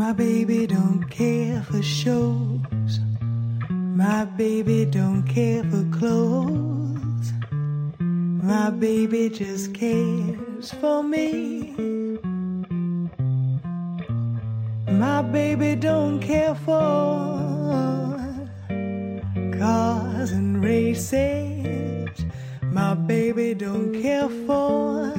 My baby don't care for shows. My baby don't care for clothes. My baby just cares for me. My baby don't care for cars and races. My baby don't care for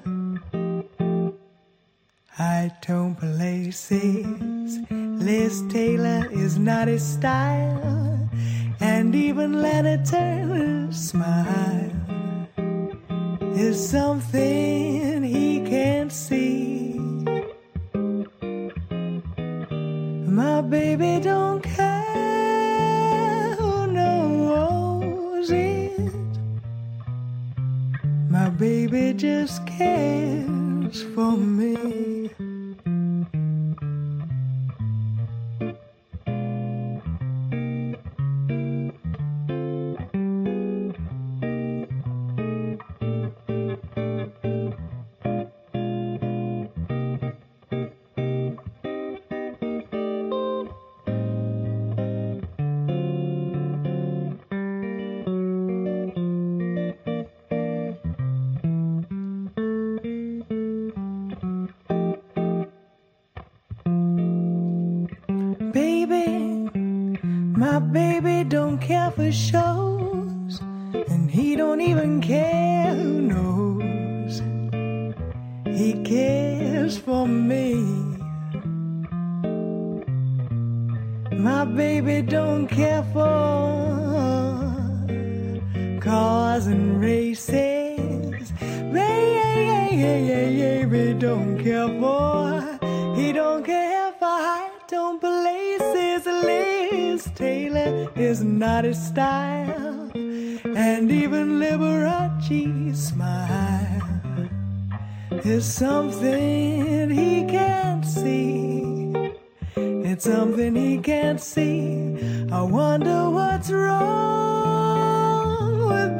high-tone places. Liz Taylor is not his style, and even Lana Turner's smile is something he can't see. My baby don't care who knows it. My baby just cares for me. My baby don't care for shows, and he don't even care who knows. He cares for me. My baby don't care for cars and races. Baby don't care for, he don't care for high-tone places. Liz Taylor is not his style, and even Liberace's smile is something he can't see. It's something he can't see. I wonder what's wrong with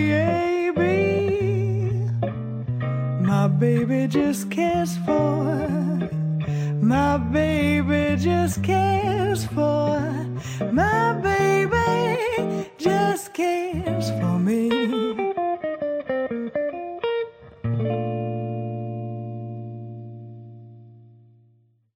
baby. My baby just cares for, my baby just cares